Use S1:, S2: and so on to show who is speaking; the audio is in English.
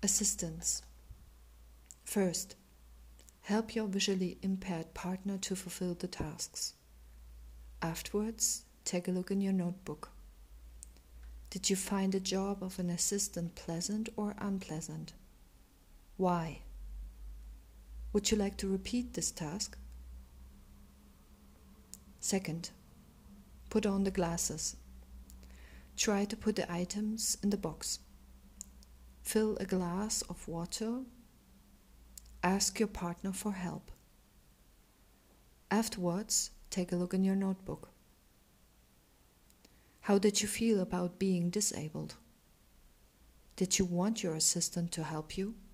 S1: Assistance. First, help your visually impaired partner to fulfill the tasks. Afterwards, take a look in your notebook. Did you find the job of an assistant pleasant or unpleasant? Why? Would you like to repeat this task? Second, put on the glasses. Try to put the items in the box. Fill a glass of water. Ask your partner for help. Afterwards, take a look in your notebook. How did you feel about being disabled? Did you want your assistant to help you?